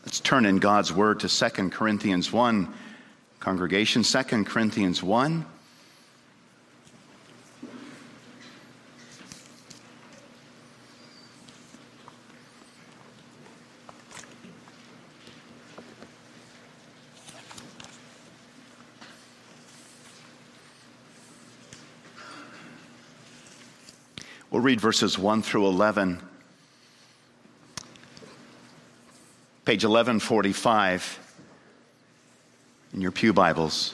Let's turn in God's word to 2 Corinthians 1. Congregation, 2 Corinthians 1. We'll read verses 1 through 11. Page 1145 in your pew Bibles.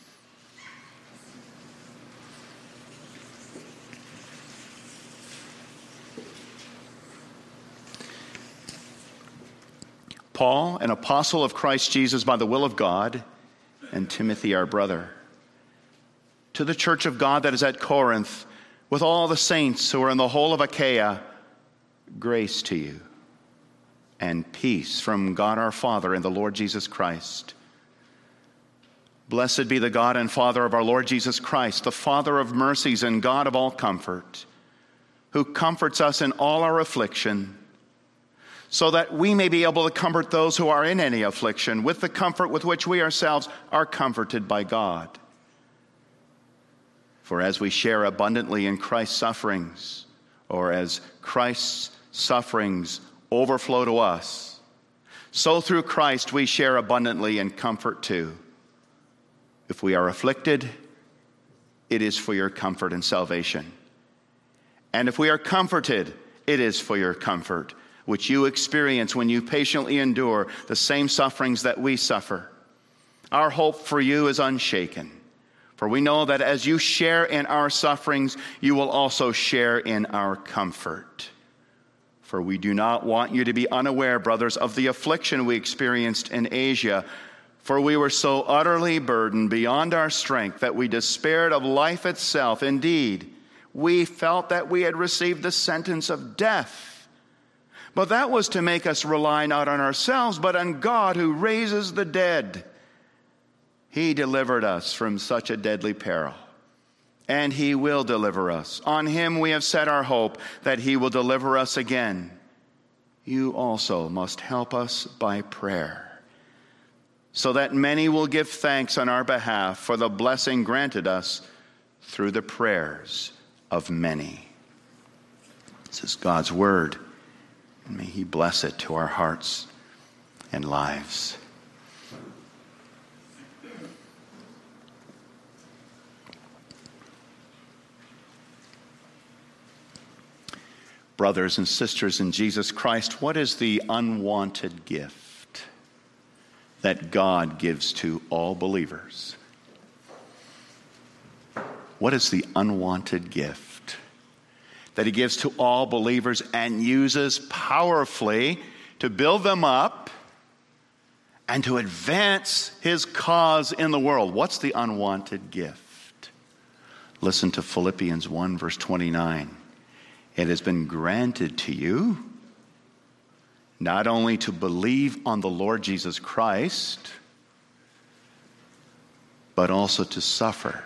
Paul, an apostle of Christ Jesus by the will of God, and Timothy, our brother, to the church of God that is at Corinth, with all the saints who are in the whole of Achaia, grace to you and peace from God our Father and the Lord Jesus Christ. Blessed be the God and Father of our Lord Jesus Christ, the Father of mercies and God of all comfort, who comforts us in all our affliction, so that we may be able to comfort those who are in any affliction with the comfort with which we ourselves are comforted by God. For as we share abundantly in Christ's sufferings, or as Christ's sufferings overflow to us, so through Christ we share abundantly in comfort too. If we are afflicted, it is for your comfort and salvation. And if we are comforted, it is for your comfort, which you experience when you patiently endure the same sufferings that we suffer. Our hope for you is unshaken, for we know that as you share in our sufferings, you will also share in our comfort. For we do not want you to be unaware, brothers, of the affliction we experienced in Asia, for we were so utterly burdened beyond our strength that we despaired of life itself. Indeed, we felt that we had received the sentence of death. But that was to make us rely not on ourselves, but on God who raises the dead. He delivered us from such a deadly peril, and he will deliver us. On him we have set our hope that he will deliver us again. You also must help us by prayer, so that many will give thanks on our behalf for the blessing granted us through the prayers of many. This is God's word, and may he bless it to our hearts and lives. Brothers and sisters in Jesus Christ, what is the unwanted gift that God gives to all believers? What is the unwanted gift that he gives to all believers and uses powerfully to build them up and to advance his cause in the world? What's the unwanted gift? Listen to Philippians 1, verse 29. It has been granted to you not only to believe on the Lord Jesus Christ, but also to suffer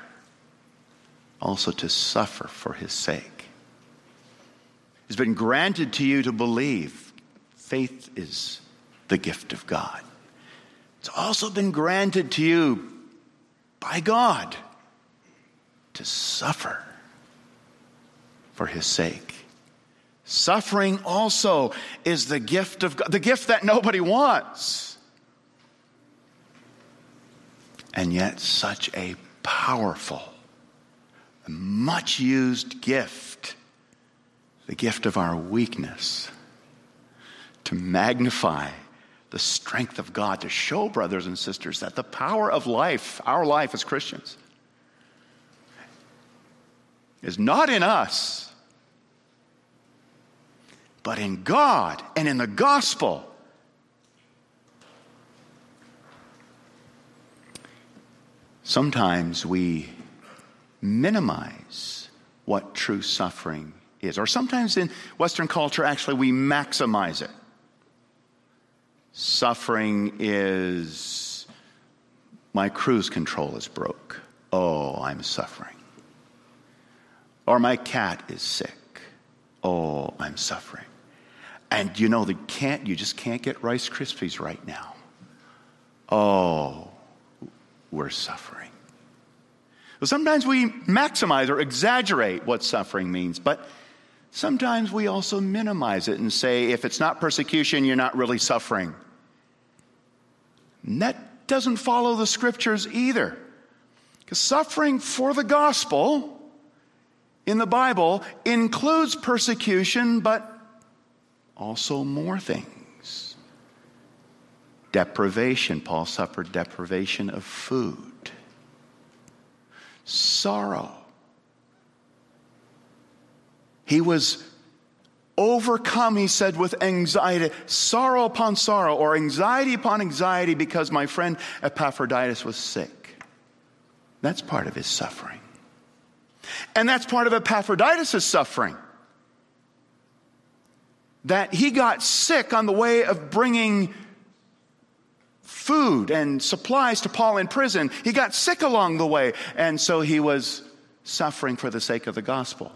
for his sake. It's been granted to you to believe. Faith is the gift of God. It's also been granted to you by God to suffer for his sake. Suffering also is the gift of God, the gift that nobody wants. And yet such a powerful, much used gift, the gift of our weakness, to magnify the strength of God, to show, brothers and sisters, that the power of life, our life as Christians, is not in us, but in God and in the gospel. Sometimes we minimize what true suffering is, or sometimes in Western culture, actually, we maximize it. Suffering is, my cruise control is broke. Oh, I'm suffering. Or my cat is sick. Oh, I'm suffering. And you know, you just can't get Rice Krispies right now. Oh, we're suffering. Well, sometimes we maximize or exaggerate what suffering means, but sometimes we also minimize it and say, if it's not persecution, you're not really suffering. And that doesn't follow the scriptures either. Because suffering for the gospel in the Bible includes persecution, but also more things. Deprivation. Paul suffered deprivation of food. Sorrow. He was overcome, he said, with anxiety, sorrow upon sorrow, or anxiety upon anxiety, because my friend Epaphroditus was sick. That's part of his suffering. And that's part of Epaphroditus' suffering. That he got sick on the way of bringing food and supplies to Paul in prison. He got sick along the way, and so he was suffering for the sake of the gospel.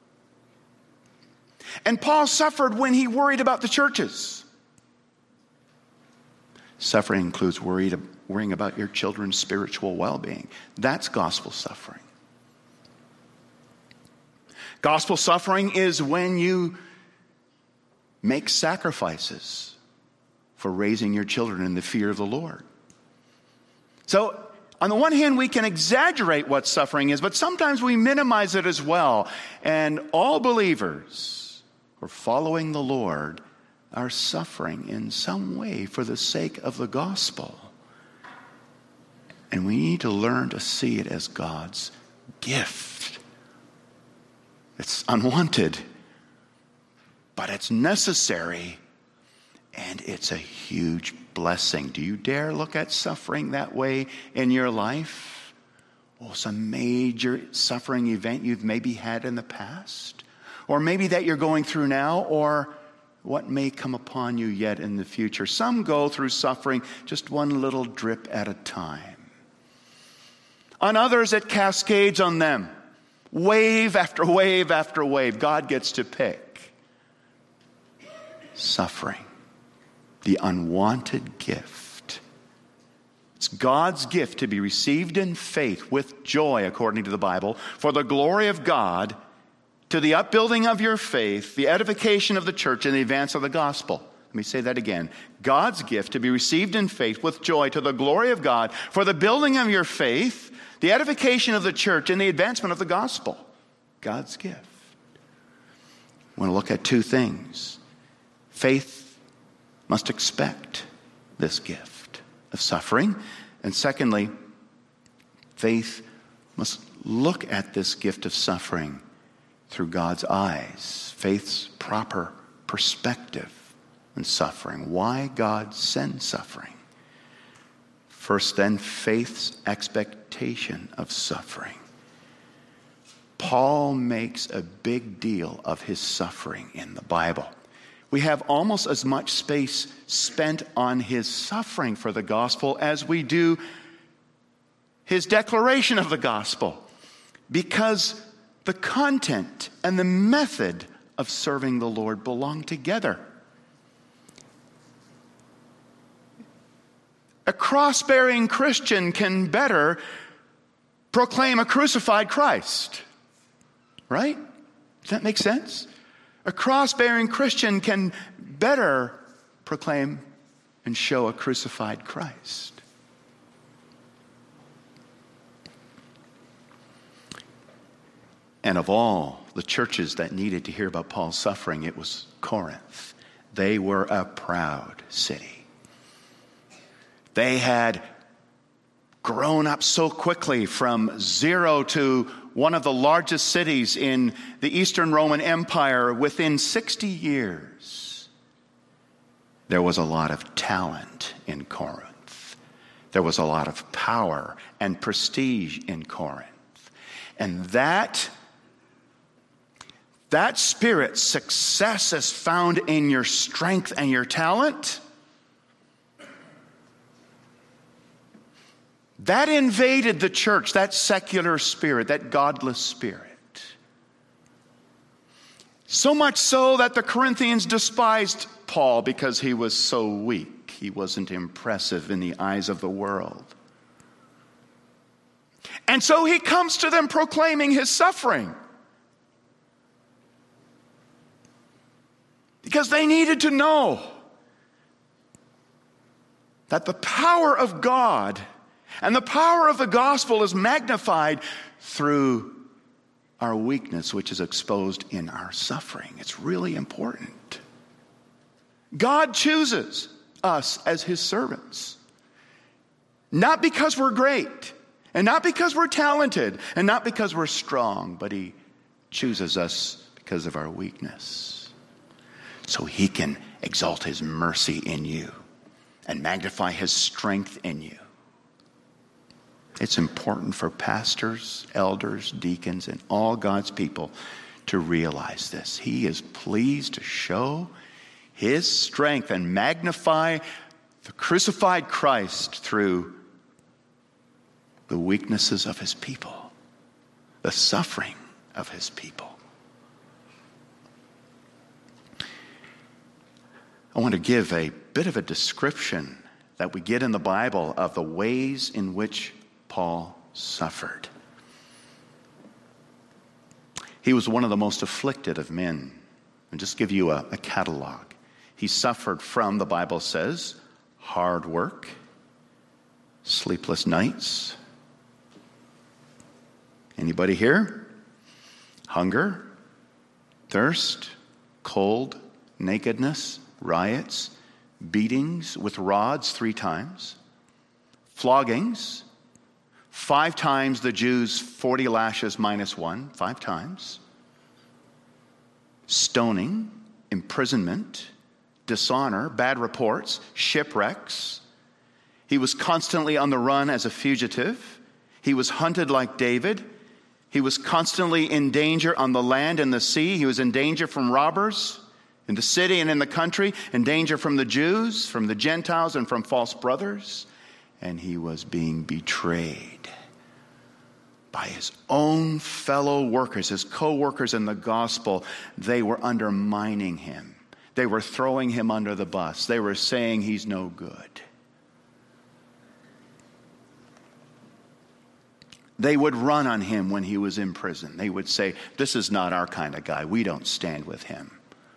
And Paul suffered when he worried about the churches. Suffering includes worrying about your children's spiritual well-being. That's gospel suffering. Gospel suffering is when you make sacrifices for raising your children in the fear of the Lord. So, on the one hand, we can exaggerate what suffering is, but sometimes we minimize it as well. And all believers who are following the Lord are suffering in some way for the sake of the gospel. And we need to learn to see it as God's gift. It's unwanted, but it's necessary, and it's a huge blessing. Do you dare look at suffering that way in your life? Oh, some major suffering event you've maybe had in the past, or maybe that you're going through now, or what may come upon you yet in the future. Some go through suffering just one little drip at a time. On others, it cascades on them. Wave after wave after wave. God gets to pick. Suffering. The unwanted gift. It's God's gift to be received in faith with joy, according to the Bible, for the glory of God, to the upbuilding of your faith, the edification of the church, and the advance of the gospel. Let me say that again. God's gift to be received in faith with joy to the glory of God, for the building of your faith, the edification of the church, and the advancement of the gospel. God's gift. I want to look at two things. Faith must expect this gift of suffering. And secondly, faith must look at this gift of suffering through God's eyes. Faith's proper perspective in suffering. Why God sends suffering. First, then, faith's expectation of suffering. Paul makes a big deal of his suffering in the Bible. We have almost as much space spent on his suffering for the gospel as we do his declaration of the gospel, because the content and the method of serving the Lord belong together. A cross-bearing Christian can better proclaim a crucified Christ. Right? Does that make sense? A cross-bearing Christian can better proclaim and show a crucified Christ. And of all the churches that needed to hear about Paul's suffering, it was Corinth. They were a proud city. They had grown up so quickly from zero to one of the largest cities in the Eastern Roman Empire within 60 years. There was a lot of talent in Corinth. There was a lot of power and prestige in Corinth. And that spirit, success is found in your strength and your talent. That invaded the church, that secular spirit, that godless spirit. So much so that the Corinthians despised Paul because he was so weak. He wasn't impressive in the eyes of the world. And so he comes to them proclaiming his suffering. Because they needed to know that the power of God and the power of the gospel is magnified through our weakness, which is exposed in our suffering. It's really important. God chooses us as his servants. Not because we're great, and not because we're talented, and not because we're strong, but he chooses us because of our weakness. So he can exalt his mercy in you and magnify his strength in you. It's important for pastors, elders, deacons, and all God's people to realize this. He is pleased to show his strength and magnify the crucified Christ through the weaknesses of his people, the suffering of his people. I want to give a bit of a description that we get in the Bible of the ways in which Paul suffered. He was one of the most afflicted of men. I'll just give you a catalog. He suffered from, the Bible says, hard work, sleepless nights. Anybody here? Hunger, thirst, cold, nakedness, riots, beatings with rods 3 times, floggings, 5 times the Jews' 40 lashes minus 1, 5 times, stoning, imprisonment, dishonor, bad reports, shipwrecks. He was constantly on the run as a fugitive. He was hunted like David. He was constantly in danger on the land and the sea. He was in danger from robbers in the city and in the country, in danger from the Jews, from the Gentiles, and from false brothers. And he was being betrayed by his own fellow workers, his co-workers in the gospel. They were undermining him. They were throwing him under the bus. They were saying he's no good. They would run on him when he was in prison. They would say, this is not our kind of guy. We don't stand with him.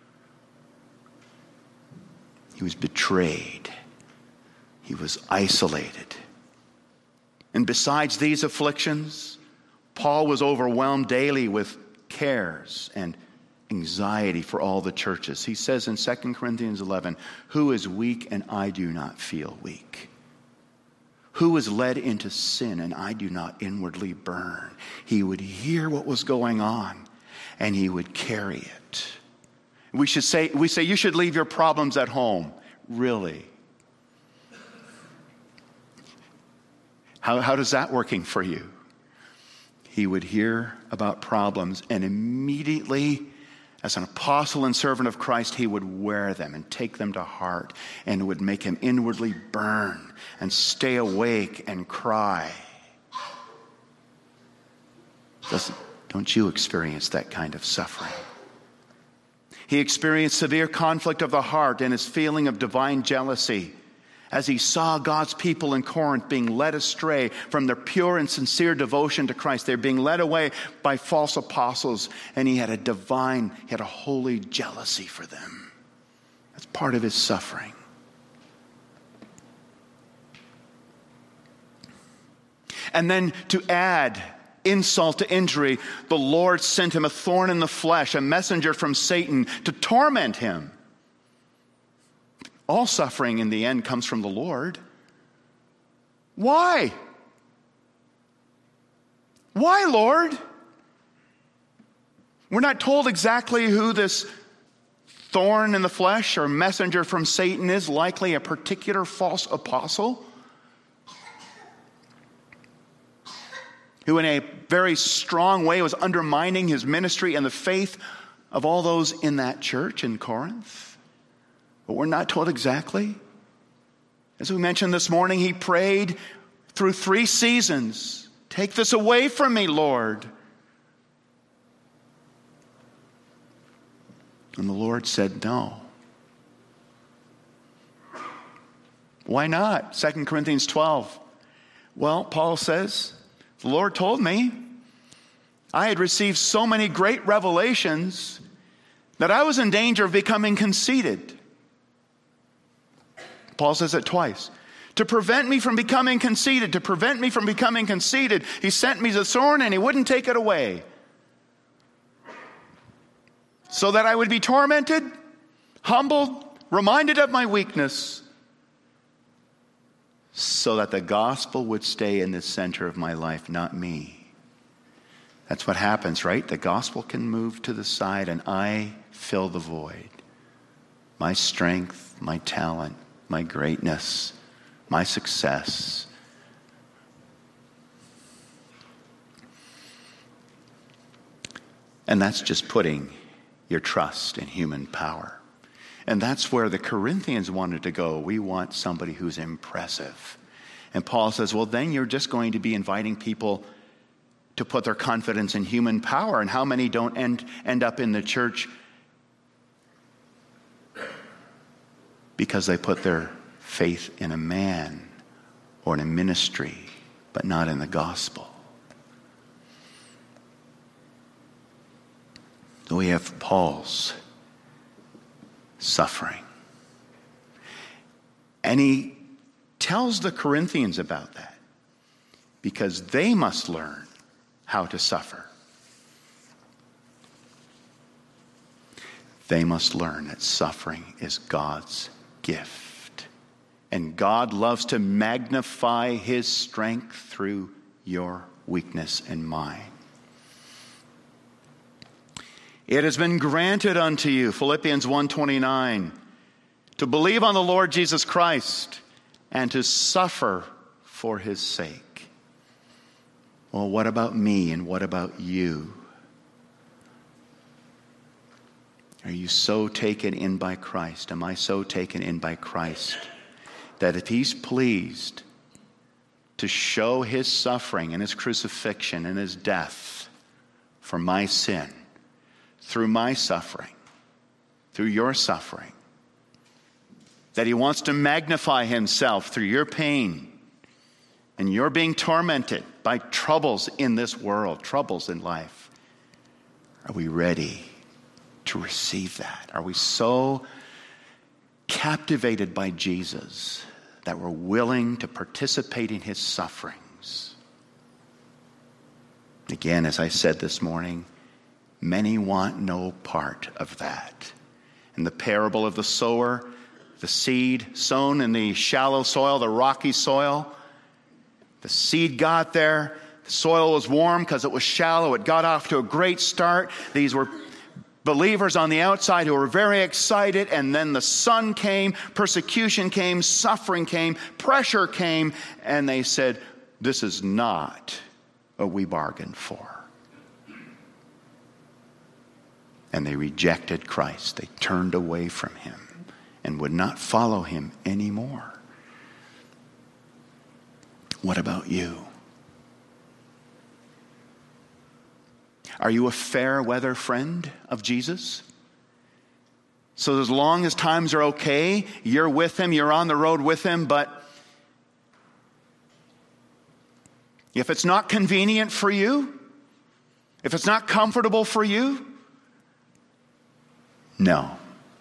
He was betrayed. He was isolated. And besides these afflictions, Paul was overwhelmed daily with cares and anxiety for all the churches. He says in 2 Corinthians 11, who is weak and I do not feel weak? Who is led into sin and I do not inwardly burn? He would hear what was going on and he would carry it. We say, you should leave your problems at home. Really? How does that working for you? He would hear about problems and immediately, as an apostle and servant of Christ, he would wear them and take them to heart, and it would make him inwardly burn and stay awake and cry. Don't you experience that kind of suffering? He experienced severe conflict of the heart and his feeling of divine jealousy as he saw God's people in Corinth being led astray from their pure and sincere devotion to Christ. They're being led away by false apostles, and he had a holy jealousy for them. That's part of his suffering. And then to add insult to injury, the Lord sent him a thorn in the flesh, a messenger from Satan to torment him. All suffering in the end comes from the Lord. Why? Why, Lord? We're not told exactly who this thorn in the flesh or messenger from Satan is, likely a particular false apostle who in a very strong way was undermining his ministry and the faith of all those in that church in Corinth. But we're not told exactly. As we mentioned this morning, he prayed through 3 seasons. Take this away from me, Lord. And the Lord said, no. Why not? 2 Corinthians 12. Well, Paul says, the Lord told me I had received so many great revelations that I was in danger of becoming conceited. Paul says it twice. To prevent me from becoming conceited, he sent me the thorn and he wouldn't take it away. So that I would be tormented, humbled, reminded of my weakness, so that the gospel would stay in the center of my life, not me. That's what happens, right? The gospel can move to the side and I fill the void. My strength, my talent, my greatness, my success. And that's just putting your trust in human power. And that's where the Corinthians wanted to go. We want somebody who's impressive. And Paul says, well, then you're just going to be inviting people to put their confidence in human power. And how many don't end up in the church because they put their faith in a man or in a ministry, but not in the gospel? So we have Paul's suffering. And he tells the Corinthians about that because they must learn how to suffer. They must learn that suffering is God's gift. And God loves to magnify his strength through your weakness and mine. It has been granted unto you, Philippians 1:29, to believe on the Lord Jesus Christ and to suffer for his sake. Well, what about me and what about you? Are you so taken in by Christ? Am I so taken in by Christ that if he's pleased to show his suffering and his crucifixion and his death for my sin, through my suffering, through your suffering, that he wants to magnify himself through your pain and you're being tormented by troubles in this world, troubles in life, are we ready to receive that? Are we so captivated by Jesus that we're willing to participate in his sufferings? Again, as I said this morning, many want no part of that. In the parable of the sower, the seed sown in the shallow soil, the rocky soil, the seed got there. The soil was warm because it was shallow. It got off to a great start. These were believers on the outside who were very excited, and then the sun came, persecution came, suffering came, pressure came, and they said, this is not what we bargained for. And they rejected Christ. They turned away from him and would not follow him anymore. What about you? Are you a fair weather friend of Jesus? So as long as times are okay, you're with him, you're on the road with him, but if it's not convenient for you, if it's not comfortable for you, no.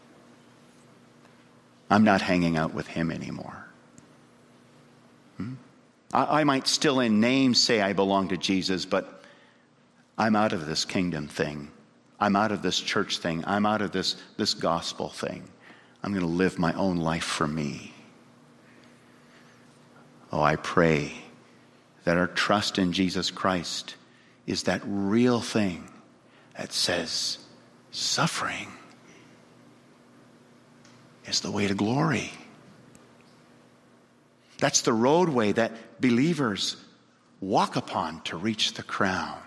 I'm not hanging out with him anymore. I might still in name say I belong to Jesus, but I'm out of this kingdom thing. I'm out of this church thing. I'm out of this gospel thing. I'm going to live my own life for me. Oh, I pray that our trust in Jesus Christ is that real thing that says suffering is the way to glory. That's the roadway that believers walk upon to reach the crown.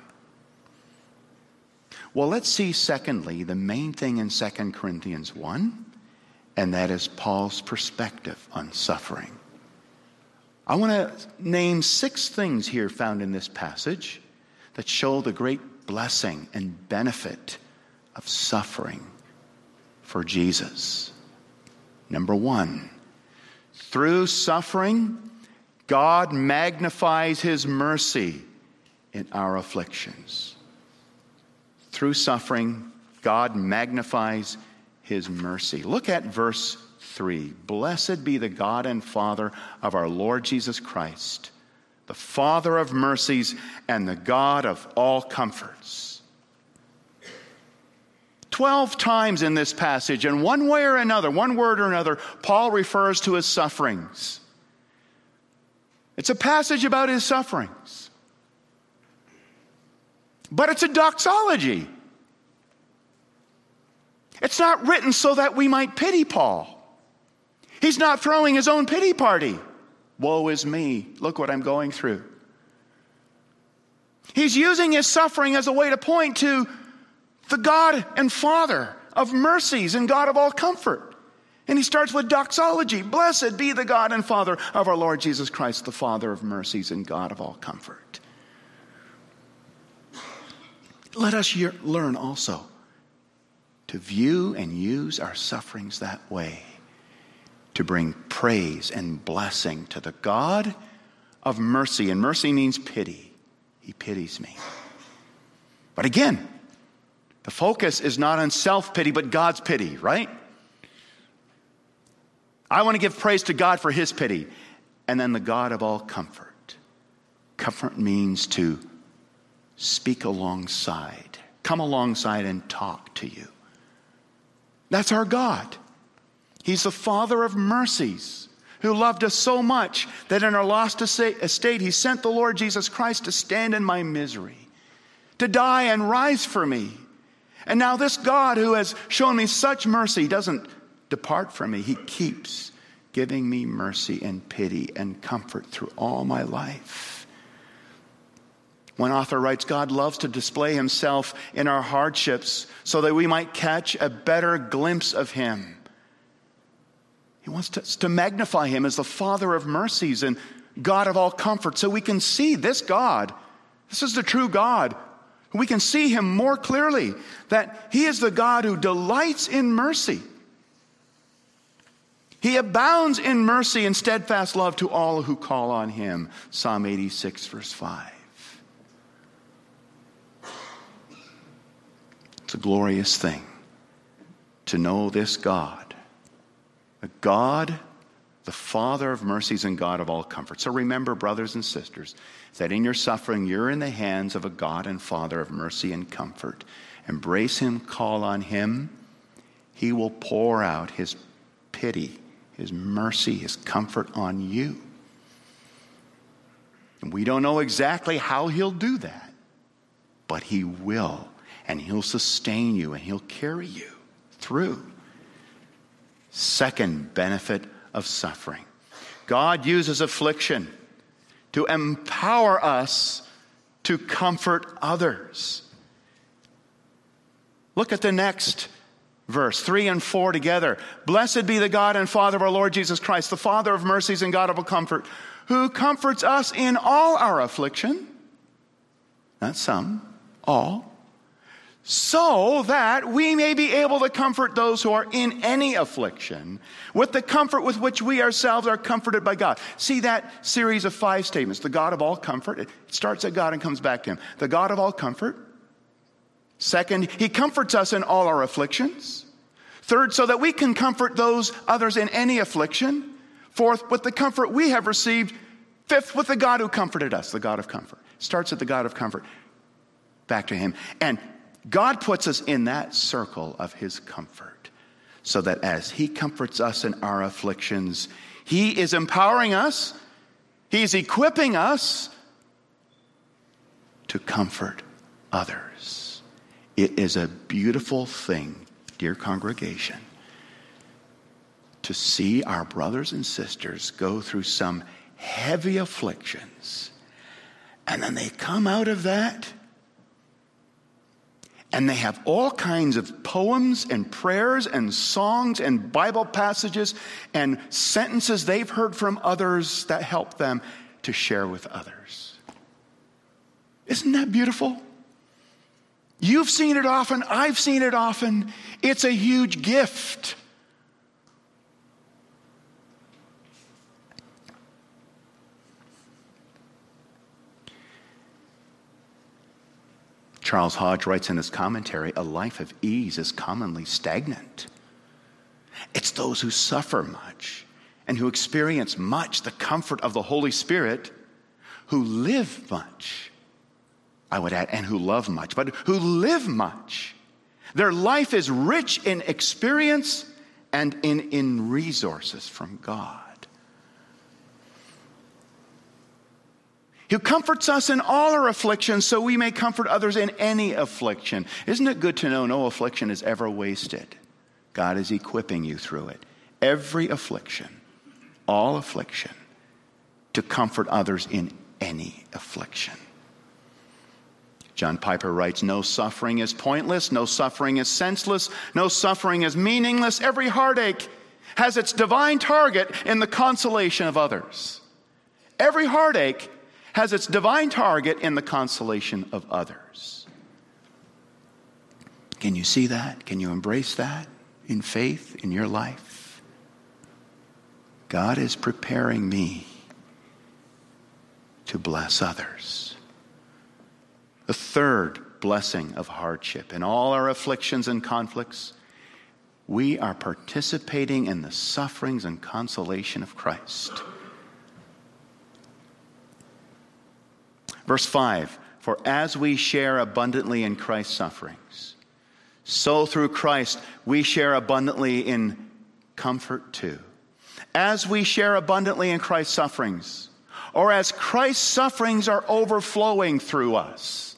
Well, let's see, secondly, the main thing in 2 Corinthians 1, and that is Paul's perspective on suffering. I want to name 6 things here found in this passage that show the great blessing and benefit of suffering for Jesus. Number one, through suffering, God magnifies his mercy in our afflictions. Through suffering, God magnifies his mercy. Look at verse 3. Blessed be the God and Father of our Lord Jesus Christ, the Father of mercies and the God of all comforts. 12 times in this passage, in one way or another, one word or another, Paul refers to his sufferings. It's a passage about his sufferings. But it's a doxology. It's not written so that we might pity Paul. He's not throwing his own pity party. Woe is me. Look what I'm going through. He's using his suffering as a way to point to the God and Father of mercies and God of all comfort. And he starts with doxology. Blessed be the God and Father of our Lord Jesus Christ, the Father of mercies and God of all comfort. Let us learn also to view and use our sufferings that way, to bring praise and blessing to the God of mercy. And mercy means pity. He pities me. But again, the focus is not on self-pity, but God's pity, right? I want to give praise to God for his pity. And then the God of all comfort. Comfort means to speak alongside, come alongside and talk to you. That's our God. He's the Father of mercies, who loved us so much that in our lost estate, he sent the Lord Jesus Christ to stand in my misery, to die and rise for me. And now this God who has shown me such mercy doesn't depart from me. He keeps giving me mercy and pity and comfort through all my life. One author writes, God loves to display himself in our hardships so that we might catch a better glimpse of him. He wants to magnify him as the Father of mercies and God of all comfort, so we can see this God. This is the true God. We can see him more clearly, that he is the God who delights in mercy. He abounds in mercy and steadfast love to all who call on him. Psalm 86, verse 5. It's a glorious thing to know this God, a God, the Father of mercies and God of all comfort. So remember, brothers and sisters, that in your suffering, you're in the hands of a God and Father of mercy and comfort. Embrace him, call on him. He will pour out his pity, his mercy, his comfort on you. And we don't know exactly how he'll do that, but he will. And he'll sustain you and he'll carry you through. Second benefit of suffering. God uses affliction to empower us to comfort others. Look at the next verse, 3 and 4 together. Blessed be the God and Father of our Lord Jesus Christ, the Father of mercies and God of all comfort, who comforts us in all our affliction. Not some, all. So that we may be able to comfort those who are in any affliction with the comfort with which we ourselves are comforted by God. See that series of 5 statements. The God of all comfort. It starts at God and comes back to him. The God of all comfort. Second, he comforts us in all our afflictions. Third, so that we can comfort those others in any affliction. Fourth, with the comfort we have received. Fifth, with the God who comforted us, the God of comfort. Starts at the God of comfort. Back to him. And God puts us in that circle of his comfort so that as he comforts us in our afflictions, he is empowering us, he's equipping us to comfort others. It is a beautiful thing, dear congregation, to see our brothers and sisters go through some heavy afflictions, and then they come out of that and they have all kinds of poems and prayers and songs and Bible passages and sentences they've heard from others that help them to share with others. Isn't that beautiful? You've seen it often. I've seen it often. It's a huge gift. Charles Hodge writes in his commentary, a life of ease is commonly stagnant. It's those who suffer much and who experience much the comfort of the Holy Spirit who live much, I would add, and who love much, but who live much. Their life is rich in experience and in resources from God, who comforts us in all our afflictions so we may comfort others in any affliction. Isn't it good to know no affliction is ever wasted? God is equipping you through it. Every affliction, all affliction, to comfort others in any affliction. John Piper writes, no suffering is pointless, no suffering is senseless, no suffering is meaningless. Every heartache has its divine target in the consolation of others. Every heartache has its divine target in the consolation of others. Can you see that? Can you embrace that in faith in your life? God is preparing me to bless others. The third blessing of hardship. In all our afflictions and conflicts, we are participating in the sufferings and consolation of Christ. Verse 5, for as we share abundantly in Christ's sufferings, so through Christ we share abundantly in comfort too. As we share abundantly in Christ's sufferings, or as Christ's sufferings are overflowing through us.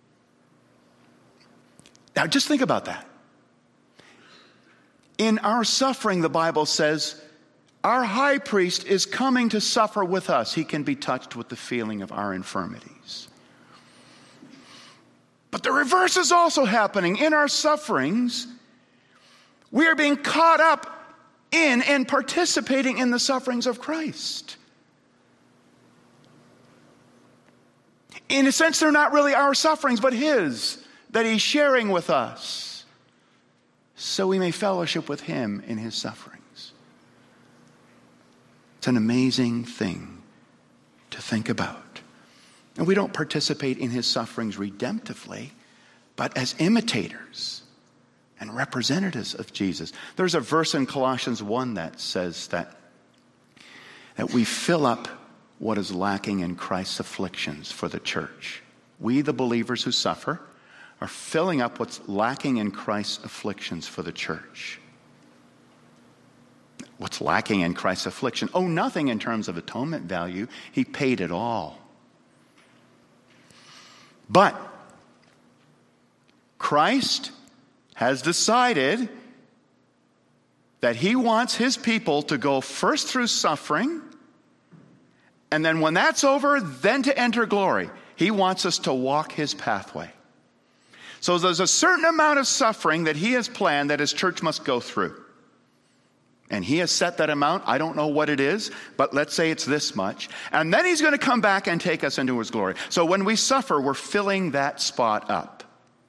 Now just think about that. In our suffering, the Bible says, our high priest is coming to suffer with us. He can be touched with the feeling of our infirmities. But the reverse is also happening. In our sufferings, we are being caught up in and participating in the sufferings of Christ. In a sense, they're not really our sufferings, but His, that He's sharing with us, so we may fellowship with Him in His sufferings. It's an amazing thing to think about. And we don't participate in His sufferings redemptively, but as imitators and representatives of Jesus. There's a verse in Colossians 1 that says that we fill up what is lacking in Christ's afflictions for the church. We, the believers who suffer, are filling up what's lacking in Christ's afflictions for the church. What's lacking in Christ's affliction? Oh, nothing in terms of atonement value. He paid it all. But Christ has decided that He wants His people to go first through suffering, and then when that's over, then to enter glory. He wants us to walk His pathway. So there's a certain amount of suffering that He has planned that His church must go through. And He has set that amount. I don't know what it is, but let's say it's this much. And then He's going to come back and take us into His glory. So when we suffer, we're filling that spot up.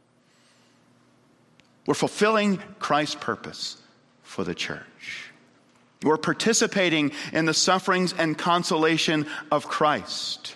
We're fulfilling Christ's purpose for the church. We're participating in the sufferings and consolation of Christ.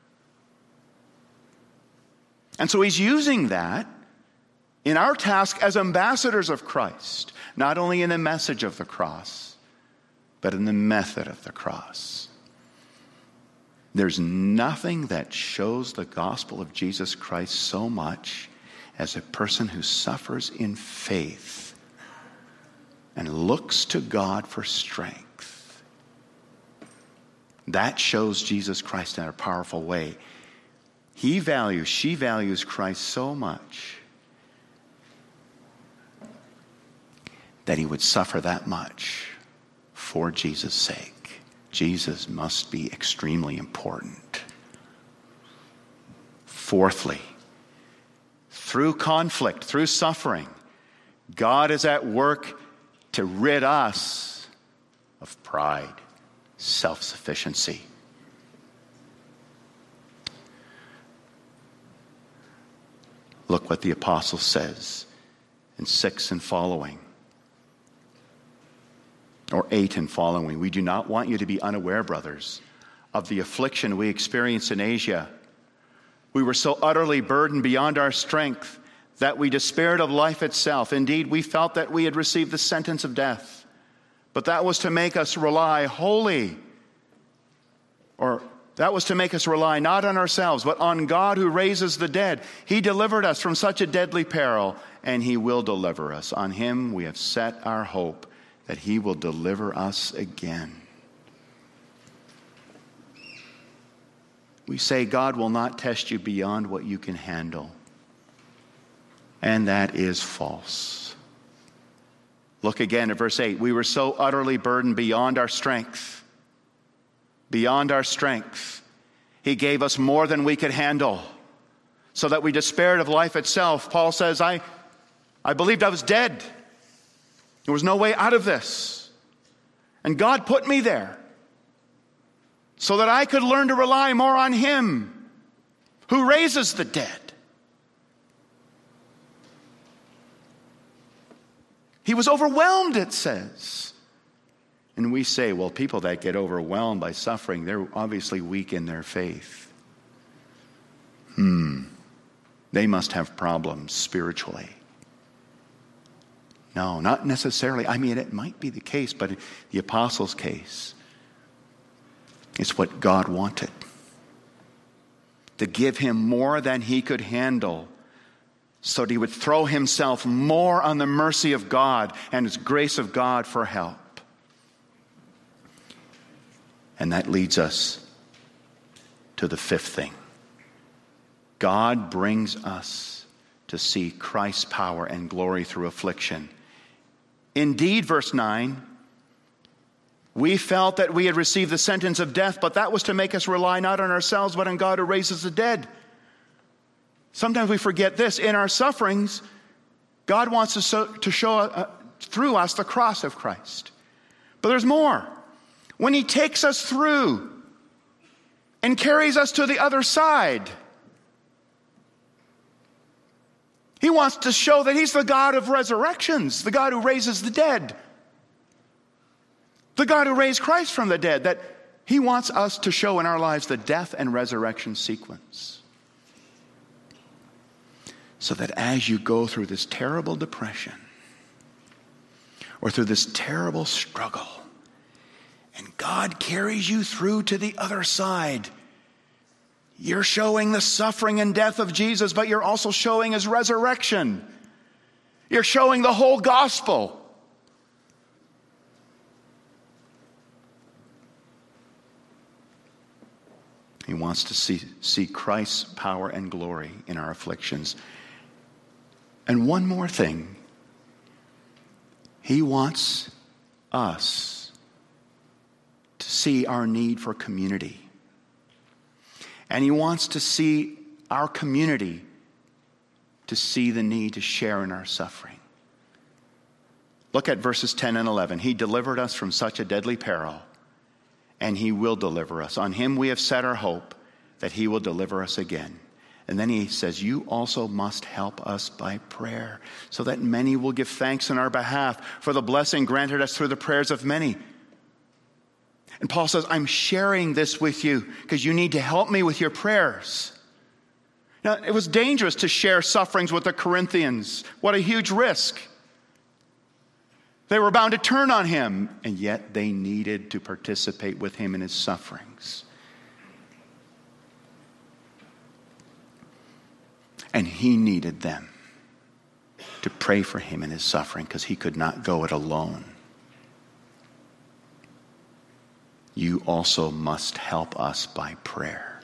And so He's using that in our task as ambassadors of Christ, not only in the message of the cross, but in the method of the cross. There's nothing that shows the gospel of Jesus Christ so much as a person who suffers in faith and looks to God for strength. That shows Jesus Christ in a powerful way. She values Christ so much that He would suffer that much for Jesus' sake. Jesus must be extremely important. Fourthly, through conflict, through suffering, God is at work to rid us of pride, self-sufficiency. Look what the apostle says in 6 and following, or 8 and following. We do not want you to be unaware, brothers, of the affliction we experienced in Asia. We were so utterly burdened beyond our strength that we despaired of life itself. Indeed, we felt that we had received the sentence of death. But that was to make us rely not on ourselves, but on God who raises the dead. He delivered us from such a deadly peril, and he will deliver us. On him we have set our hope that he will deliver us again. We say God will not test you beyond what you can handle. And that is false. Look again at verse 8. We were so utterly burdened beyond our strength. Beyond our strength. He gave us more than we could handle, so that we despaired of life itself. Paul says, I believed I was dead. There was no way out of this. And God put me there so that I could learn to rely more on him who raises the dead. He was overwhelmed, it says. And we say, well, people that get overwhelmed by suffering, they're obviously weak in their faith. They must have problems spiritually. No, not necessarily. I mean, it might be the case, but in the apostles' case, it's what God wanted. To give him more than he could handle, so that he would throw himself more on the mercy of God and his grace of God for help. And that leads us to the fifth thing. God brings us to see Christ's power and glory through affliction. Indeed, verse 9, we felt that we had received the sentence of death, but that was to make us rely not on ourselves, but on God who raises the dead. Sometimes we forget this. In our sufferings, God wants to show through us the cross of Christ. But there's more. When he takes us through and carries us to the other side, he wants to show that he's the God of resurrections, the God who raises the dead, the God who raised Christ from the dead, that he wants us to show in our lives the death and resurrection sequence. So that as you go through this terrible depression or through this terrible struggle, and God carries you through to the other side, you're showing the suffering and death of Jesus, but you're also showing his resurrection. You're showing the whole gospel. He wants to see Christ's power and glory in our afflictions. And one more thing. He wants us to see our need for community. And he wants to see our community to see the need to share in our suffering. Look at verses 10 and 11. He delivered us from such a deadly peril, and he will deliver us. On him we have set our hope that he will deliver us again. And then he says, you also must help us by prayer, so that many will give thanks on our behalf for the blessing granted us through the prayers of many. And Paul says, I'm sharing this with you because you need to help me with your prayers. Now, it was dangerous to share sufferings with the Corinthians. What a huge risk. They were bound to turn on him, and yet they needed to participate with him in his sufferings. And he needed them to pray for him in his suffering because he could not go it alone. You also must help us by prayer.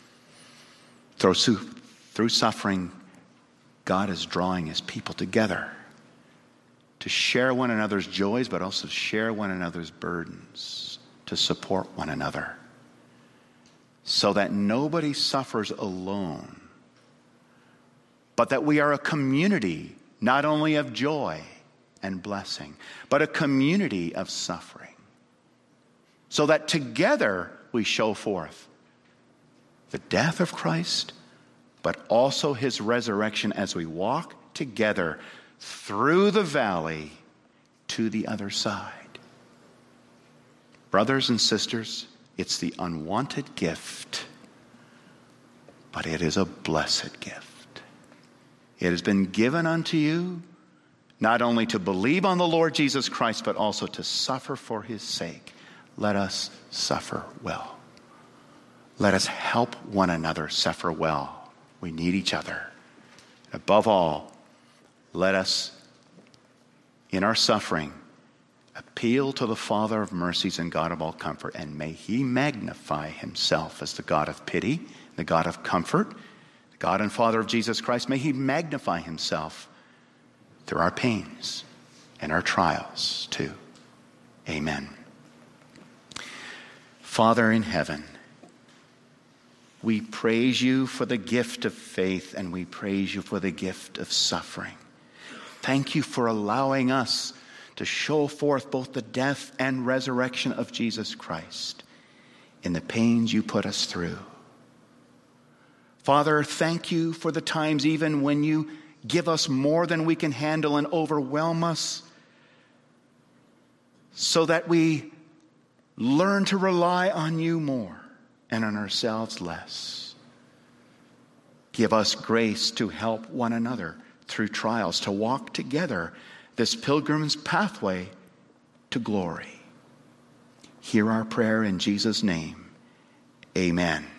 Through suffering, God is drawing his people together to share one another's joys, but also share one another's burdens, to support one another, so that nobody suffers alone, but that we are a community not only of joy and blessing, but a community of suffering, so that together we show forth the death of Christ, but also his resurrection as we walk together through the valley to the other side. Brothers and sisters, it's the unwanted gift, but it is a blessed gift. It has been given unto you not only to believe on the Lord Jesus Christ, but also to suffer for his sake. Let us suffer well. Let us help one another suffer well. We need each other. Above all, let us, in our suffering, appeal to the Father of mercies and God of all comfort, and may he magnify himself as the God of pity, the God of comfort, the God and Father of Jesus Christ. May he magnify himself through our pains and our trials too. Amen. Father in heaven, we praise you for the gift of faith, and we praise you for the gift of suffering. Thank you for allowing us to show forth both the death and resurrection of Jesus Christ in the pains you put us through. Father, thank you for the times even when you give us more than we can handle and overwhelm us, so that we learn to rely on you more and on ourselves less. Give us grace to help one another through trials, to walk together this pilgrim's pathway to glory. Hear our prayer in Jesus' name. Amen.